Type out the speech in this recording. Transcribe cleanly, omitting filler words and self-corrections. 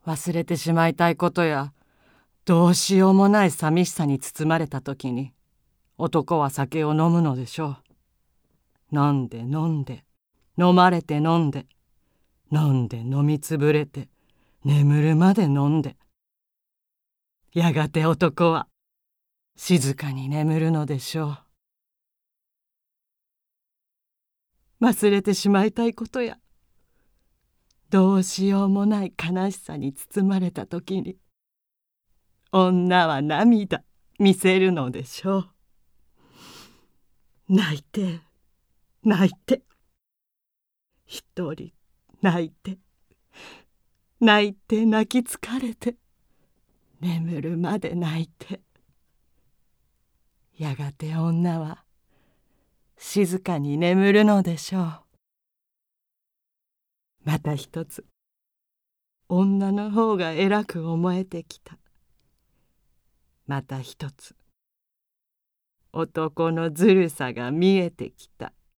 忘れてしまいたいことやどうしようもない寂しさに包まれた時に男は酒を飲むのでしょう。飲んで飲んで飲まれて飲んで飲んで飲みつぶれて眠るまで飲んで、やがて男は静かに眠るのでしょう。忘れてしまいたいことやどうしようもない悲しさに包まれた時に女は涙見せるのでしょう。泣いて泣いて一人泣いて泣いて泣き疲れて眠るまで泣いて、やがて女は静かに眠るのでしょう。また一つ女の方が偉く思えてきた。また一つ男のずるさが見えてきた。